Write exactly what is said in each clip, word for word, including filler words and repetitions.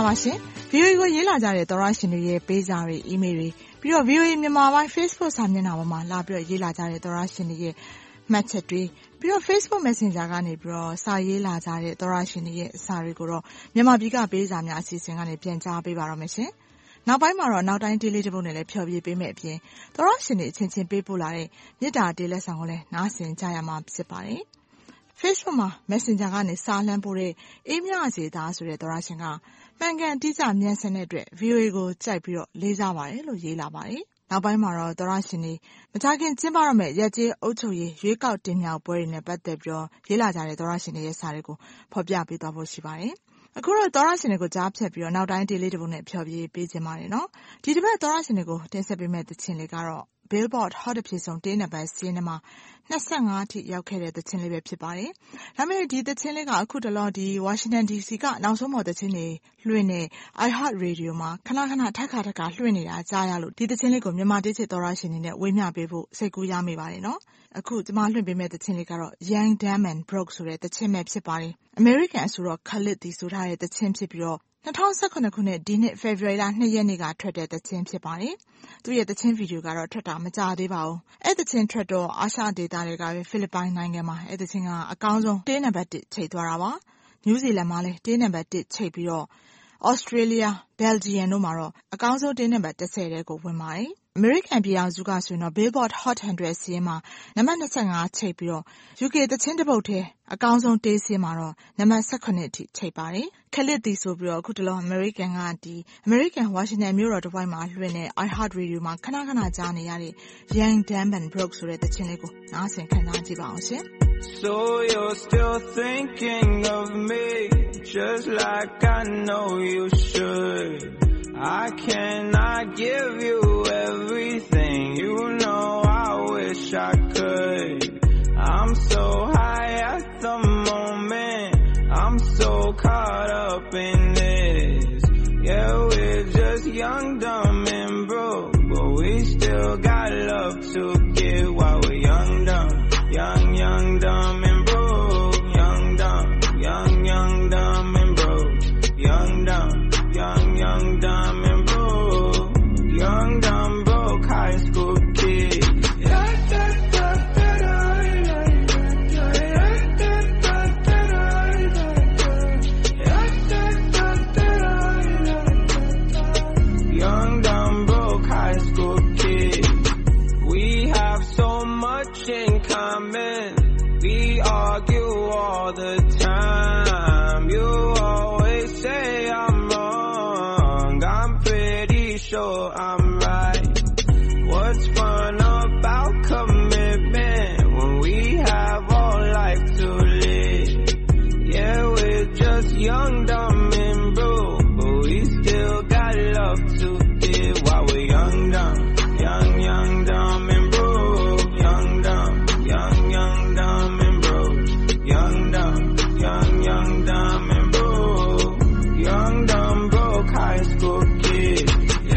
ပါရှင် ဗီအိုအေ ကိုရေးလာကြတဲ့သောရရှင်တွေရဲ့ပေးစာတွေအီးမေးလ်တွေပြီးတော့ ဗီအိုအေ မြန်မာပိုင်း Facebook စာမျက်နှာပေါ်မှာလာပြီးတော့ရေးလာကြတဲ့သောရရှင်တွေရဲ့မှတ်ချက်တွေပြီးတော့ Facebook Messenger ကနေပြီးတော့စာရေးလာကြတဲ့သောရရှင်တွေရဲ့စာတွေကိုတော့မြန်မာပြည်ကပေးစာများအစီအစဉ်ကနေပြန်ကြားပေးပါတော့မယ်ရှင်နောက်ပိုင်းမှာတော့နောက်တိုင်းဒေးလေးတစ်ပုဒ်နဲ့လည်းဖျော်ဖြေပေးမယ်အပြင်သောရရှင်တွေအချင်းချင်းပေးပို့လာတဲ့မေတ္တာဒေးလက်ဆောင်ကိုလည်းနားဆင်ကြရမှာဖြစ်ပါတယ်Facebook မှာ Messenger ကနေစာလှမ်းပို့တဲ့အေးမြစေသားဆိုတဲ့သောရရှင်ကမှန်ကန်တိကျမြန်ဆန်တဲ့အတွက် ဗီအိုအေ ကိုကြိုက်ပြီးတော့လေးစားပါတယ်လို့ရေးလာပါတယ်။နောက်ပိုင်းမှာတော့သောရရှင်တွေမကြခင်ကျင်းပရမယ့်ရက်ကျေးအုပ်ချုပ်ရေးရွေးကောက်တင်မြှောက်ပွဲတွေနဲ့ပတ်သက်ပြီးတော့ရေးလာကြတဲ့သောရရှင်တွေရဲ့စာတွေကိုဖော်ပြပေးသွားဖို့ရှိပါတယ်။အခုတော့သောရရှင်တွေကိုကြားဖြတ်ပြီးတော့နောက်တိုင်းဒေးလေးတစ်ပုဒ်နဲ့ဖျော်ဖြေပေးခြင်းပါတယ်နော်။ဒီတစ်ပတ်သောရရှင်တွေကိုတင်ဆက်ပေးမယ့်သချင်းလေးကတော့Billboard Hot အဖြစ်ဆုံးတေးနံပါတ်စီးနှမှာ၂၅အထိရောက်ခဲ့တဲ့သချင်းလေးပဲဖြစ်ပါတယ်။ဒါပေမဲ့ဒီသချင်းလေးကအခုတလောဒီ Washington ဒီ စီ ကနောက်ဆုံးပေါ်သချင်းတွေလွှင့်နေ iHeart Radio မှာခဏခဏထက်ခါထက်ခါလွှင့်နေတာကြားရလို့ဒီသချင်းလေးကိုမြန်မာဒေးချစ်သောရရှင်တွေနဲ့ဝေမျှပေးဖို့စိတ်ကူးရမိပါတယ်နော်။အခုကျွန်မလွှင့်ပေးမယ့်သချင်းလေးကတော့ Young Dumb and Broke ဆိုတဲ့သချင်းပဲဖြစ်ပါတယ်။ American အဆိုတော့ Khalid ဒီဆိုထားတဲ့သချင်းဖြစ်ပြီးတော့၂၀၁၇ခုနှစ်ဒီနှစ် February လ၂ရက်နေ့ကထွက်တဲ့သချင်းဖြစ်ပါတယ်။သူရဲ့သချင်းဗီဒီယိုကတော့ထွက်တာမကြာသေးပါဘူး။အဲ့သချင်းထွက်တော့အာရှဒေသတွေကပဲဖိလစ်ပိုင်နိုင်ငံမှာအဲ့သချင်းကအကောင်းဆုံးတေးနံပါတ်၁ချိတ်သွားတာပါ။နယူးဇီလန်မှာလည်းတေးနံပါတ်၁ချိတ်ပြီးတော့ Australia, Belgium တို့မှာတော့အကောင်းဆုံးတေးနံပါတ်၁၀ထဲကိုဝင်ပါတယ်။ American ပြည်အောင်စုကဆိုရင်တော့ Billboard Hot one hundred စီးမှာနံပါတ်၂၅ချိတ်ပြီးတော့ ယူကေ သချင်းတစ်ပုဒ်ထဲအကောင်းဆုံးတေးစီးမှာတော့နံပါတ်၁၇အထိချိတ်ပါတယ်။ Khalid ဒီဆိုပြီးတော့အခုတလော American ကဒီ American Washington မြို့တော်တစ်ဝိုက်မှာလွှင့်တဲ့ iHeart Radio မှာခဏခဏကြားနေရတဲ့ Young Dumb and Broke ဆိုတဲ့သချင်းလေးကိုနားဆင်ခံစားကြည့်ပါအောင်ရှင်။ So you're still thinking of me just like I know you should I cannot give you everything you know I wish I could I'm so high at the moment I'm so caught up in this Yeah we're just young dumb and broke but we still got love to give while we're young dumb young young dumb and broke young dumb young young dumb and broke young dumb young young dumb and broke young dumb broke high school kid young dumb broke high school kid we have so much in common we argue all the time you always say I'm wrong I'm pretty sure I'm right what's fun about commitment when we have all life to live yeah we're just young dumb and broke but we still got love to give while we're young dumb young young dumb and broke young dumb young young dumb and broke young dumb young young dumb and broke young dumb broke high school kid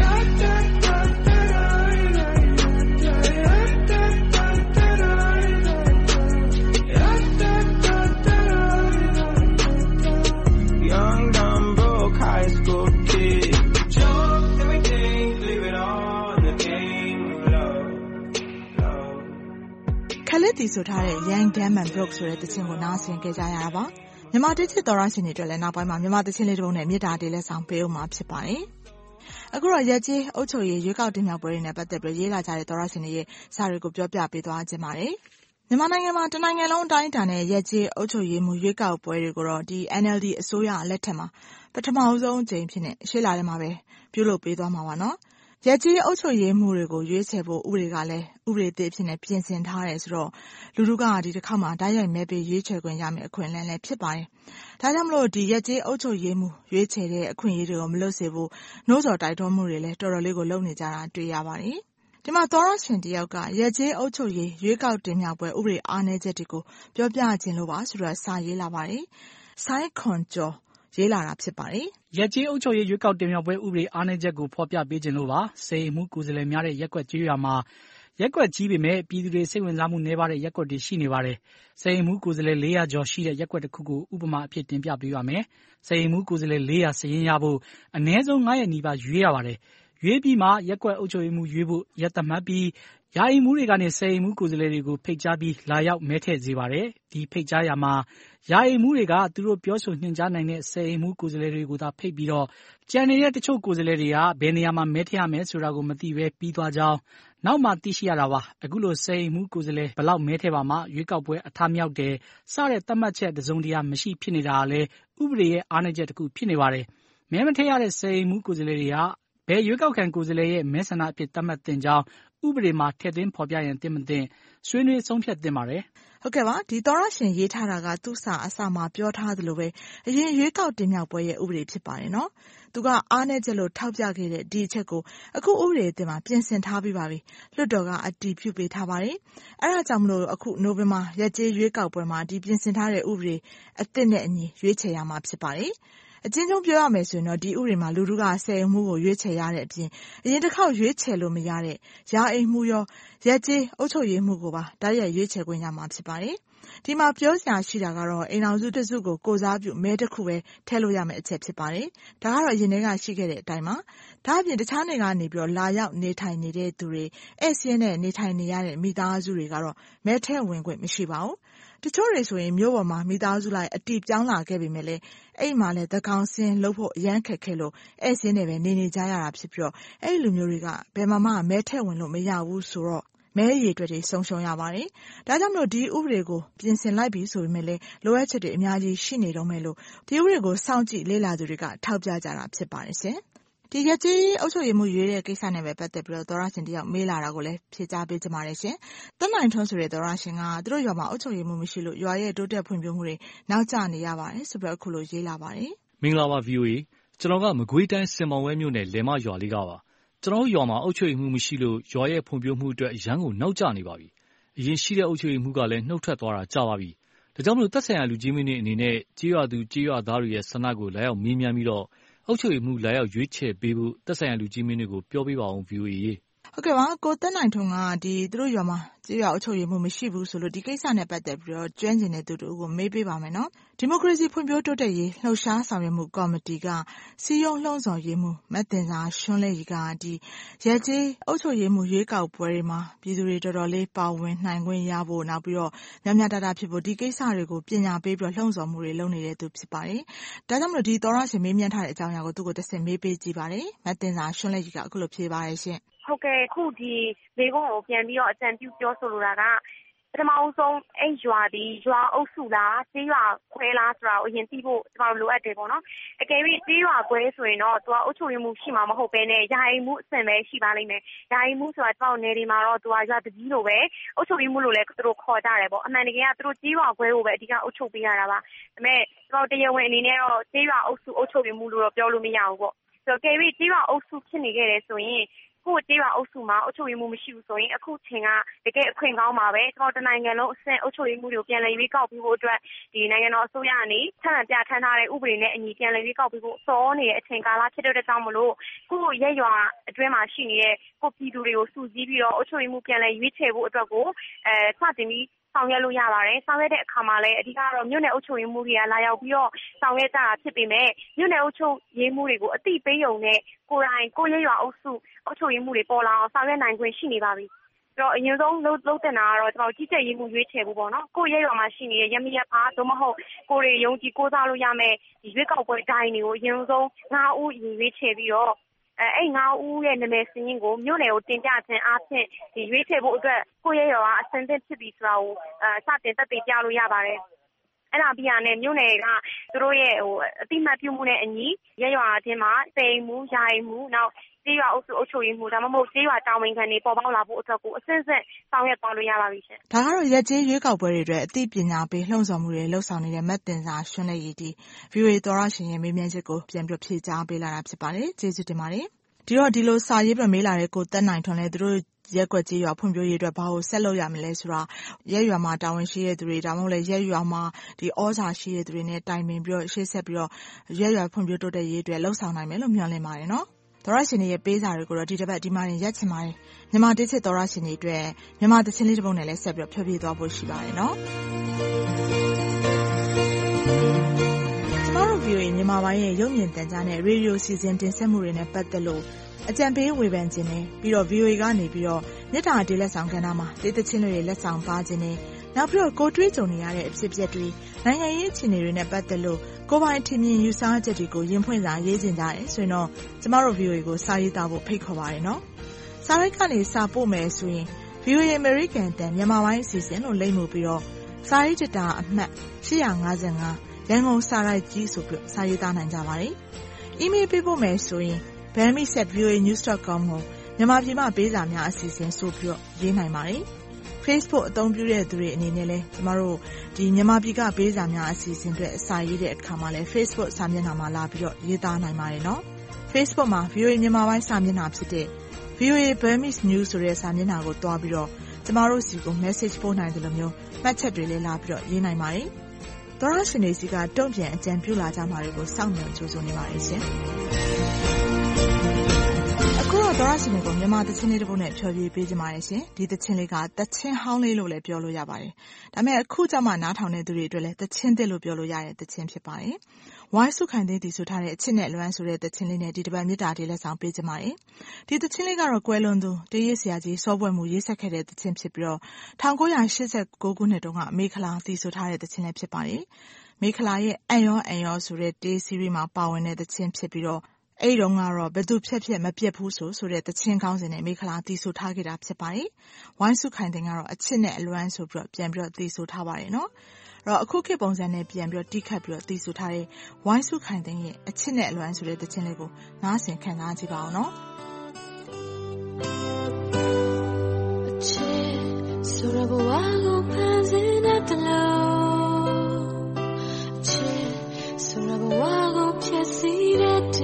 young dumb broke high school kid drop everything leave it all in the game of love love Khalid ဒီဆိုထားတဲ့ Young Dumb and Broke ဆိုတဲ့သချင်းကိုနားဆင်ကြကြရတာပါမြန်မာဒေးချစ်သောရရှင်တွေအတွက်လည်းနောက်ပိုင်းမှာမြန်မာသချင်းလေးတစ်ပုဒ်နဲ့မေတ္တာဒေးလက်ဆောင်ပေးဦးမှာဖြစ်ပါတယ်အခုတော့ရက်ကြီးအုပ်ချုပ်ရေးရွေးကောက်တင်မြှောက်ပွဲတွေနဲ့ပတ်သက်ပြီးရေးလာကြတဲ့သောရရှင်တွေရဲ့စာတွေကိုပြောပြပေးသွားခြင်းပါတယ်မြန်မာနိုင်ငံမှာတနိုင်ငံလုံးအတိုင်းအတာနဲ့ရက်ကြီးအုပ်ချုပ်ရေးမှုရွေးကောက်ပွဲတွေကိုတော့ဒီ N L D အစိုးရလက်ထက်မှာပထမဆုံးအကြိမ်ဖြစ်နေရှေ့လာထဲမှာပဲပြုလုပ်ပေးသွားမှာပါနော်ရက်ကြီးအုပ်ချုပ်ရေးမှုတွေကိုရွေးချယ်ဖို့ဥပဒေကလည်းဥပဒေသစ်ဖြစ်နေပြင်ဆင်ထားတယ်ဆိုတော့လူထုကဒီတစ်ခါမှဓာတ်ရိုက်မဲပေးရွေးချယ်ခွင့်ရမယ်အခွင့်အလမ်းလည်းဖြစ်ပါတယ်ဒါကြောင့်မလို့ဒီရက်ကြီးအုပ်ချုပ်ရေးမှုရွေးချယ်တဲ့အခွင့်အရေးတွေကိုမလွတ်စေဖို့နှိုးဆော်တိုက်တွန်းမှုတွေလည်းတော်တော်လေးကိုလုပ်နေကြတာတွေ့ရပါတယ်ဒီမှာသောရရှင်တယောက်ကရက်ကျေးအုပ်ချုပ်ရေးရွေးကောက်တင်မြှောက်ပွဲဥပဒေအားနည်းချက်တွေကိုပြောပြခြင်းလို့ပါဆိုတော့စာရေးလာပါတယ်။ဆိုင်းခွန်ကျော်ရေးလာတာဖြစ်ပါတယ်။ရက်ကျေးအုပ်ချုပ်ရေးရွေးကောက်တင်မြှောက်ပွဲဥပဒေအားနည်းချက်ကိုဖော်ပြပေးခြင်းလို့ပါ။စေမှုကိုယ်စားလှယ်များတဲ့ရက်ကွက်ကျေးရွာမှာရက်ကွက်ကြီးပေမဲ့ပြည်သူတွေစိတ်ဝင်စားမှုနည်းပါးတဲ့ရက်ကွက်တွေရှိနေပါတယ်။စိန်မှုကိုယ်စားလှယ်လေးရာကျော်ရှိတဲ့ရက်ကွက်တစ်ခုကိုဥပမာအဖြစ်တင်ပြပေးပါမယ်။စိန်မှုကိုယ်စားလှယ်လေးရာစရင်ရဖို့အနည်းဆုံး၅ရက်နီးပါးရွေးရပါတယ်။ရွေးပြီးမှရက်ကွက်အုပ်ချုပ်ရေးမှုရွေးဖို့ရက်သတ်မှတ်ပြီးယာယီမှုတွေကနေစိန်မှုကိုယ်စားလှယ်တွေကိုဖိတ်ကြားပြီးလာရောက်မဲထည့်စေပါတယ်။ဒီဖိတ်ကြားရမှာယာယီမှုတွေကသူတို့ပြောဆိုညွှန်ကြားနိုင်တဲ့စိန်မှုကိုယ်စားလှယ်တွေကိုသာဖိတ်ပြီးတော့ကြံနေတဲ့တချို့ကိုယ်စားလှယ်တွေကဘယ်နေရာမှာမဲထည့်ရမယ်ဆိုတာကိုမသိပဲပြီးသွားကြောင်းနောက်မှသိရှိရတာပါ။အခုလိုစိန်မှုကိုယ်စားလှယ်ဘလောက်မဲထည့်ပါမှရွေးကောက်ပွဲအထမြောက်တယ်စတဲ့သတ်မှတ်ချက်တစုံတရာမရှိဖြစ်နေတာကလည်းဥပဒေရဲ့အားနည်းချက်တစ်ခုဖြစ်နေပါတယ်။မဲမထည့်ရတဲ့စိန်မှုကိုယ်စားလှယ်တွေကဘယ်ရွေးကောက်ခံကိုယ်စားလှယ်ရဲ့မဲဆန္ဒအဖြစ်သတ်မှတ်တင်ကြောင်းဥပဒေမှာထည့်သွင်းဖော်ပြရင်တင်မတင်ဆွေးနွေးဆုံးဖြတ်တင်ပါတယ်။ဟုတ်ကဲ့ပါဒီသောရရှင်ရေးထားတာကသူ့စာအစမှာပြောထားသလိုပဲအရင်ရွေးကောက်တင်မြှောက်ပွဲရဲ့ဥပဒေဖြစ်ပါတယ်နော်။သူကအားနည်းချက်လို့ထောက်ပြခဲ့တဲ့ဒီအချက်ကိုအခုဥပဒေအသစ်မှာပြင်ဆင်ထားပြီးပါပြီ။လွှတ်တော်ကအတည်ပြုပေးထားပါတယ်။အဲဒါကြောင့်မလို့အခုနိုဝင်ဘာရက်ကျေးရွေးကောက်ပွဲမှာဒီပြင်ဆင်ထားတဲ့ဥပဒေအသစ်နဲ့အညီရွေးချယ်ရမှာဖြစ်ပါတယ်။အချင်းချင်းပြောရမယ်ဆိုရင်တော့ဒီဥပဒေမှာလူထုကဆယ်အိမ်မှုကိုရွေးချယ်ရတဲ့အပြင်အရင်တစ်ခေါက်ရွေးချယ်လို့မရတဲ့ရာအိမ်မှုရောရက်ကျေးအုပ်ချုပ်ရေးမှုကိုပါတိုက်ရိုက်ရွေးချယ်ခွင့်ရမှာဖြစ်ပါတယ်။ဒီမှာပြောစရာရှိတာကတော့အိမ်အောင်စုတစုကိုကိုစားပြုမဲတစ်ခုပဲထည့်လို့ရမယ့်အချက်ဖြစ်ပါတယ်။ဒါကတော့အရင်တည်းကရှိခဲ့တဲ့အတိုင်းပါ။ဒါအပြင်တခြားနေကနေပြီးတော့လာရောက်နေထိုင်နေတဲ့သူတွေအဲ့စင်းနဲ့နေထိုင်နေရတဲ့မိသားစုတွေကတော့မဲထည့်ဝင်ခွင့်မရှိပါဘူး။တချို့တွေဆိုရင်မြို့ပေါ်မှာမိသားစုလိုက်အတီးပြောင်းလာခဲ့ပေမဲ့လည်းအဲ့မှာလည်းသကောင်စင်းလုပ်ဖို့အရန်ခက်ခဲလို့အဲ့စင်းနဲ့ပဲနေနေကြရတာဖြစ်ပြီးတော့အဲ့လူမျိုးတွေကဘယ်မှာမှမဲထည့်ဝင်လို့မရဘူးဆိုတော့မဲရည်အတွက်တွေဆုံးရှုံးရပါတယ်။ဒါကြောင့်မလို့ဒီဥပဒေကိုပြင်ဆင်လိုက်ပြီးဆိုပေမဲ့လည်းလိုအပ်ချက်တွေအများကြီးရှိနေတော့မယ်လို့ဒီဥပဒေကိုစောင့်ကြည့်လေ့လာသူတွေကထောက်ပြကြတာဖြစ်ပါတယ်ရှင်။ဒီရက်ကြီးအုပ်ချုပ်ရေးမှုရွေးတဲ့ကိစ္စနဲ့ပဲပတ်သက်ပြီးတော့သောရရှင်တယောက်မေးလာတာကိုလည်းဖြေကြားပေးကြပါရရှင်။တနိုင်ထွန်းဆိုတဲ့သောရရှင်ကသူတို့ရွာမှာအုပ်ချုပ်ရေးမှုမရှိလို့ရွာရဲ့တိုးတက်ဖွံ့ဖြိုးမှုတွေနောက်ကျနေရပါတယ်ဆိုပြီးတော့အခုလိုရေးလာပါတယ်။မင်္ဂလာပါ ဗီအိုအေ ကျွန်တော်ကမကွေးတိုင်းစင်မောင်ဝဲမြို့နယ်လယ်မရွာလေးကပါ။ကျွန်တော်ရွာမှာအုပ်ချုပ်ရေးမှုမရှိလို့ရွာရဲ့ဖွံ့ဖြိုးမှုအတွက်ရန်ကိုနောက်ကျနေပါပြီ။အရင်ရှိတဲ့အုပ်ချုပ်ရေးမှုကလည်းနှုတ်ထွက်သွားတာကြာပါပြီ။ဒါကြောင့်မလို့သက်ဆိုင်ရာလူကြီးမင်းတွေအနေနဲ့ကြေးရွာသူကြေးရွာသားတွေရဲ့ဆန္ဒကိုလာရောက်မေးမြန်းပြီးတော့အုပ်ချုပ်ရေးမှုလာရောက်ရွေးချယ်ပေးဖို့သက်ဆိုင်ရာလူကြီးမင်းတွေကိုပြောပေးပါအောင် ဗီအိုအေ ရေ။ဟုတ်ကဲ့ပါကိုသက်နိုင်ထွန်းကဒီသူတို့ရွာမှာကြေးရွာအုပ်ချုပ်ရေးမှုမရှိဘူးဆိုလို့ဒီကိစ္စနဲ့ပတ်သက်ပြီးတော့ကျွမ်းကျင်တဲ့သူတို့ကိုမေးပေးပါမယ်နော်။ဒီမိုကရေစီဖွံ့ဖြိုးတိုးတက်ရေးလှုပ်ရှားဆောင်ရွက်မှုကော်မတီကစီယုံလှုံ့ဆော်ရေးမှုမတ်တင်စာရှွန်းလဲရီကဒီရက်ကျေးအုပ်ချုပ်ရေးမှုရွေးကောက်ပွဲတွေမှာပြည်သူတွေတော်တော်လေးပါဝင်နိုင်ခွင့်ရဖို့နောက်ပြီးတော့ညံ့ညတာတာဖြစ်ဖို့ဒီကိစ္စတွေကိုပညာပေးပြီးတော့လှုံ့ဆော်မှုတွေလုပ်နေတဲ့သူဖြစ်ပါတယ်။ဒါကြောင့်မလို့ဒီသောရရှင်မေးမြန်းထားတဲ့အကြောင်းအရာကိုသူ့ကိုတစ်ဆင့်မေးပေးကြည့်ပါတယ်။မတ်တင်စာရှွန်းလဲရီကအခုလိုဖြေပါတယ်ရှင်။ဟုတ်ကဲ့ခုဒီမိကုန်းကိုပြန်ပြီးတော့အကြံပြုပြောဆိုလိုတာကပထမဆုံးအဲ့ရွာဒီရွာအုပ်စုလားကြေးရွာခွဲလားဆိုတာကိုအရင်သိဖို့ကျွန်တော်လိုအပ်တယ်ပေါ့နော်အကယ်၍ကြေးရွာခွဲဆိုရင်တော့သူကအုပ်ချုပ်ရေးမှုရှိမှာမဟုတ်ဘဲနဲ့ယာယီမှုအဆင့်ပဲရှိပါလိမ့်မယ်ယာယီမှုဆိုတာကျွန်တော်နယ်ဒီမှာတော့သူကရွာတကြီးလိုပဲအုပ်ချုပ်ရေးမှုလို့လည်းသူတို့ခေါ်ကြတယ်ပေါ့အမှန်တကယ်ကသူတို့ကြေးရွာခွဲကိုပဲအဓိကအုပ်ချုပ်ပေးရတာပါဒါပေမဲ့ကျွန်တော်တရားဝင်အနေနဲ့တော့ကြေးရွာအုပ်စုအုပ်ချုပ်ရေးမှုလို့တော့ပြောလို့မရဘူးပေါ့ဆိုတော့ကယ်၍ကြေးရွာအုပ်စုဖြစ်နေခဲ့တယ်ဆိုရင်ကိုကြေးရွာအုပ်စုမှာအုပ်ချုပ်ရေးမှုမရှိဘူးဆိုရင်အခုချိန်ကတကယ်အခွင့်ကောင်းပါပဲကျွန်တော်တနိုင်ငံလုံးအဆင့်အုပ်ချုပ်ရေးမှုတွေကိုပြန်လည်ရွေးကောက်ပြီးဖို့အတွက်ဒီနိုင်ငံတော်အစိုးရကနေထပ်မံပြဋ္ဌာန်းထားတဲ့ဥပဒေနဲ့အညီပြန်လည်ရွေးကောက်ပြီးဖို့စောနေတဲ့အချိန်ကာလဖြစ်တဲ့ကြောင့်မလို့ကိုရက်ရွာအတွင်းမှာရှိနေတဲ့ကိုပြည်သူတွေကိုစုစည်းပြီးတော့အုပ်ချုပ်ရေးမှုပြန်လည်ရွေးချယ်ဖို့အတွက်ကိုအဲစတင်ပြီးဆောင်ရွက်လို့ရပါတယ်။ဆောင်ရွက်တဲ့အခါမှာလည်းအဓိကတော့မြို့နယ်အုပ်ချုပ်ရေးမှုတွေကလာရောက်ပြီးတော့ဆောင်ရွက်ကြတာဖြစ်ပေမဲ့မြို့နယ်အုပ်ချုပ်ရေးမှုတွေကိုအတိပေးုံနဲ့ကိုယ်တိုင်ကိုရဲရွာအုပ်စုအုပ်ချုပ်ရေးမှုတွေပေါ်လာအောင်ဆောင်ရွက်နိုင်ခွင့်ရှိနေပါပြီ။ဆိုတော့အရင်ဆုံးလုံးလုံးတင်တာကတော့ကျွန်တော်ကြီးကြပ်ရေးမှုရွေးချယ်ဖို့ပေါ့နော်။ကိုရဲရွာမှာရှိနေတဲ့ရမရဖားသို့မဟုတ်ကိုတွေယုံကြည်ကိုးစားလို့ရမယ့်ဒီရွေးကောက်ပွဲဒိုင်းတွေကိုအရင်ဆုံးငါးဦးရွေးချယ်ပြီးတော့အဲအဲ့ငါးဦးရဲ့နာမည်စင်းကိုမြို့နယ်ကိုတင်ပြခြင်းအားဖြင့်ဒီရွေးချယ်ဖို့အတွက်ကိုရဲရွာကအစင်သင့်ဖြစ်ပြီးဆိုတာကိုအဲစတင်သက်သေပြလို့ရပါတယ်အဲ့ဒါပြီးရတဲ့မြို့နယ်ကသူတို့ရဲ့ဟိုအတိမတ်ပြုမှုနဲ့အညီရရွာချင်းမှာစိန်မှုယာယီမှုနောက်ကြေးရွာအုပ်စုအုပ်ချုပ်ရေးမှုဒါမှမဟုတ်ကြေးရွာတာဝန်ခံတွေပေါ်ပေါက်လာဖို့အတွက်ကိုအစစ်စစ်ဆောင်ရွက်သွားလို့ရပါပြီရှင်။ဒါကတော့ရက်ကျေးရွေးကောက်ပွဲတွေအတွက်အသိပညာပေးလှုံ့ဆော်မှုတွေလှုပ်ဆောင်နေတဲ့မတ်တင်စာရှွန်းလဲရီတီ ဗီအိုအေ သောရရှင်ရဲ့မေးမြန်းချက်ကိုပြန်ပြီးဖြေကြားပေးလာတာဖြစ်ပါတယ်။ကျေးဇူးတင်ပါတယ်။ဒီတော့ဒီလိုစာရေးပြမေးလာတဲ့ကိုတက်နိုင်ထွန်းလဲသူတို့ရက်ကွက်ကြေးရွာဖွံ့ဖြိုးရေးအတွက်ဘာလို့ဆက်လုပ်ရမလဲဆိုတာရက်ရွာမှာတာဝန်ရှိတဲ့သူတွေဒါမှမဟုတ်လဲရက်ရွာမှာဒီဩဇာရှိတဲ့သူတွေနဲ့တိုင်ပင်ပြီးတော့ရှေ့ဆက်ပြီးတော့ရက်ရွာဖွံ့ဖြိုးတိုးတက်ရေးအတွက်လှုပ်ဆောင်နိုင်မယ်လို့မျှော်လင့်ပါတယ်နော်သောရရှင်ရဲ့ပေးစာတွေကိုတော့ဒီတစ်ပတ်ဒီမှာရက်ချင်ပါတယ်မြန်မာတစ်ချက်သောရရှင်တွေအတွက်မြန်မာသချင်းလေးတစ်ပုဒ်နဲ့လည်းဆက်ပြီးတော့ဖြည့်ပြသွားဖို့ရှိပါတယ်နော်ကျမတို့ ဗီအိုအေ မြန်မာပိုင်းရဲ့ရုပ်မြင်သံကြားနဲ့ရေဒီယိုစီစဉ်တင်ဆက်မှုတွေနဲ့ပတ်သက်လို့အကြံပေးဝေဖန်ခြင်းနဲ့ပြီးတော့ ဗီအိုအေ ကနေပြီးတော့မြစ်တာတေးလက်ဆောင်ကဏ္ဍမှာတေးသချင်းတွေလက်ဆောင်ပါခြင်းနဲ့နောက်ပြီးတော့ကိုတွေးကြုံနေရတဲ့အဖြစ်အပျက်တွေနိုင်ငံရေးအခြေအနေတွေနဲ့ပတ်သက်လို့ကိုယ်ပိုင်ထင်မြင်ယူဆချက်တွေကိုရင်ဖွင့်စာရေးခြင်းကြတယ်ဆိုရင်တော့ကျမတို့ ဗီအိုအေ ကိုစာရေးသားဖို့ဖိတ်ခေါ်ပါတယ်နော်စာရိုက်ကနေစာပို့မယ်ဆိုရင် ဗီအိုအေ American တန်မြန်မာပိုင်းအစီအစဉ်လို့လိမ့်မှုပြီးတော့စာရေးတတာအမှတ်ရှစ်၅၅ရန်ကုန်စာရိုက်ကြီးဆိုပြီးစာရေးသားနိုင်ကြပါတယ်။ email ပေးဖို့မယ်ဆိုရင် burmese at v o a news dot com ကိုမြန်မာပြည်မှာပေးစာများအစီအစဉ်ဆိုပြီးတော့ရေးနိုင်ပါတယ်။ Facebook အသုံးပြုတဲ့သူတွေအနေနဲ့လည်းကျမတို့ဒီမြန်မာပြည်ကပေးစာများအစီအစဉ်တွေအစာရေးတဲ့အခါမှာလည်း Facebook စာမျက်နှာမှာလာပြီးတော့ရေးသားနိုင်ပါတယ်နော်။ Facebook မှာ ဗီအိုအေ မြန်မာပိုင်းစာမျက်နှာဖြစ်တဲ့ ဗီအိုအေ Burmese News ဆိုတဲ့စာမျက်နှာကိုတွားပြီးတော့ကျမတို့စီကို message ပို့နိုင်တယ်လို့မျိုးမှတ်ချက်တွေလည်းလာပြီးတော့ရေးနိုင်ပါတယ်။သောရရှင်တွေစီကတုံ့ပြန်အကြံပြုလာကြမှာတွေကိုစောင့်မျှော်ကြိုးစားနေပါတယ်ရှင်။အခုတော့သောရရှင်တွေကိုမြန်မာသချင်းလေးတစ်ပုဒ်နဲ့ဖြောပြပေးကြပါရရှင်။ဒီသချင်းလေးကသချင်းဟောင်းလေးလို့လည်းပြောလို့ရပါတယ်။ဒါပေမဲ့အခုကျမှနားထောင်တဲ့သူတွေအတွက်လည်းသချင်းသစ်လို့ပြောလို့ရတဲ့သချင်းဖြစ်ပါတယ်။ဝိုင်းစုခိုင်သိန်းတည်ဆိုထားတဲ့အချစ်နဲ့လွမ်းဆိုတဲ့သချင်းလေးနဲ့ဒီတစ်ပတ်မြစ်တာတေးလက်ဆောင်ပေးကြပါမယ်။ဒီသချင်းလေးကတော့ကွယ်လွန်သူတေးရဆရာကြီးစောပွဲမူရေးဆက်ခဲ့တဲ့သချင်းဖြစ်ပြီးတော့၁၉၈၉ခုနှစ်တုန်းကမေခလာတည်ဆိုထားတဲ့သချင်းလေးဖြစ်ပါတယ်။မေခလာရဲ့အန်ရောအန်ရောဆိုတဲ့တေးစီးရီးမှာပါဝင်တဲ့သချင်းဖြစ်ပြီးတော့အဲ့တုန်းကတော့ဘသူဖြက်ဖြက်မပြတ်ဘူးဆိုဆိုတဲ့သချင်းကောင်းစဉ်နဲ့မေခလာတည်ဆိုထားခဲ့တာဖြစ်ပါတယ်။ဝိုင်းစုခိုင်သိန်းကတော့အချစ်နဲ့အလွမ်းဆိုပြီးတော့ပြန်ပြီးတော့တည်ဆိုထားပါတယ်နော်။အဲ့တော့အခုခေတ်ပုံစံနဲ့ပြန်ပြီးတော့တိခတ်ပြီးတော့တည်ဆိုထားတဲ့ဝိုင်းစုခိုင်သိန်းရဲ့အချစ်နဲ့အလွမ်းဆိုတဲ့သချင်းလေးကိုနားဆင်ခံစားကြည့်ပါအောင်နော်အချစ်ဆိုရဘဝကိုဖန်ဆင်းတဲ့တလုံးအချစ်ဆိုရဘဝကိုဖြည့်ဆည်း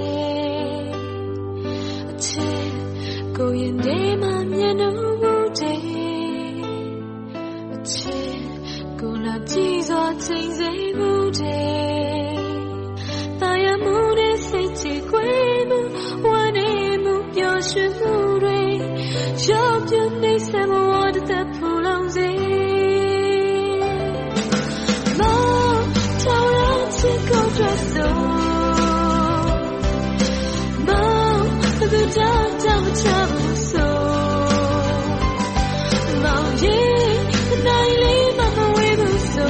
တဲ့အချစ်ကိုရင်ထဲမှာမျက်နှာမူတဲ့အချစ်ကိုလာကြည့်စွာချိန်စေမှုတဲ့တာယာမှုနဲ့စိတ်ချကွေးမှုဝမ်းနေမှုပျော်ရွှင်မှုတွေရောပြနေစမဝတ်တဲ့ဖူလုံးစေမောင်ထောင်ရချစ်ကိုတွဲဆိုမောင်ဘယ်သူကြောင့်ကြောင့်ချဘူးဆိုမောင်ရဲ့နိုင်လေးမမဝေးဘူးဆို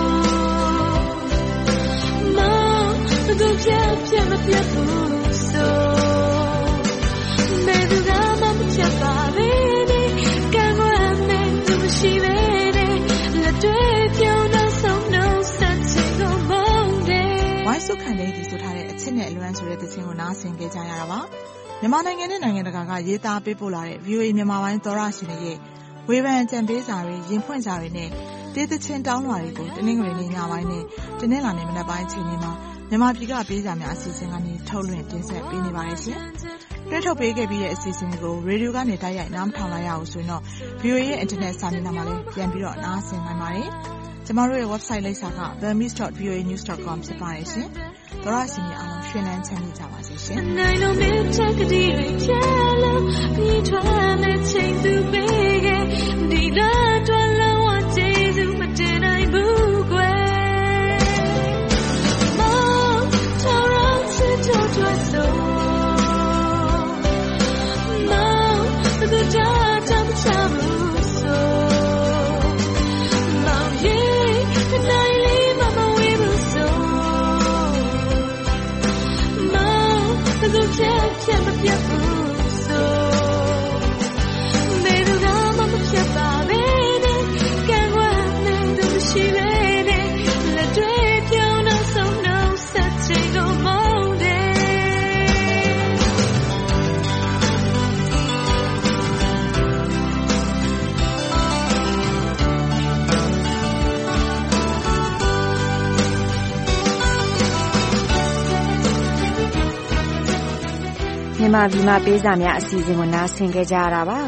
မောင်ဘယ်သူဖြတ်ဖြတ်မပြတ်ဘူးဆိုဘယ်သူကမှမဖြတ်ပါလေကံကွယ်မဲ့သူမရှိပဲနဲ့လက်တွေ့ပြုံးတော့ဆုံးတော့ဆက်ချင်ကိုမုန်းတယ်ဝိုင်းစုခံတဲ့ဒီဆိုထားတဲ့အချစ်နဲ့အလွမ်းဆိုတဲ့သချင်းကိုနားဆင်ကြကြရတာပါမြန်မာနိုင်ငံနဲ့နိုင်ငံတကာကရေးသားပေးပို့လာတဲ့ ဗီအိုအေ မြန်မာပိုင်းသောရရှင်တွေရဲ့ဝေဖန်ကြံပေးစာတွေရင်ဖွင့်စာတွေနဲ့တေးသချင်းတောင်းလွှာတွေကိုတနင်္ဂနွေနေ့ညပိုင်းနဲ့တနင်္လာနေ့မနက်ပိုင်းချိန်တွေမှာမြန်မာပြည်ကပေးစာများအစီအစဉ်ကနေထုတ်လွှင့်တင်ဆက်ပေးနေပါတယ်ရှင်။တွဲထုတ်ပေးခဲ့ပြီးတဲ့အစီအစဉ်တွေကိုရေဒီယိုကနေတိုက်ရိုက်နားမထောင်လိုက်ရအောင်ဆိုရင်တော့ ဗီအိုအေ ရဲ့အင်တာနက်စာမျက်နှာမှာလည်းပြန်ပြီးတော့နားဆင်နိုင်ပါတယ်။ကျမတို့ရဲ့ website လိပ်စာက burmese dot v o a news dot com ဖြစ်ပါတယ်ရှင်။သောရရှင်များအားလုံးရှင်လန်းချမ်းမြေ့ကြပါစေရှင်။နိုင်လုံးနဲ့ချက်ကတိတွေချဲလို့ပြီးထွားမဲ့ချိန်သူပေးခဲ့ဒီလားတွန်းလုံးဝကျေးဇူးမတင်နိုင်ဘူးကွယ်။မောင်ထောင်ရချစ်တို့တွဲဆိုမောင်ဘယ်သူကြောင့်ကြောင့်ချဘူးဆိုမောင်ရဲ့နိုင်လေးမမဝေးဘူးဆိုမောင်ဘယ်သူဖြတ်ဖြတ်မပြတ်ဘူးဆိုဘယ်သူကမှမဖြတ်ပါပဲနဲ့ကံကွယ်မဲ့သူမရှိပဲနဲ့လက်တွေ့ပြုံးတော့ဆုံးတော့ဆက်ချင်ကိုမုန်းတယ်မြန်မာပြည်မှာပေးစာများအစီအစဉ်ကိုနားဆင်ကြကြရတာပါ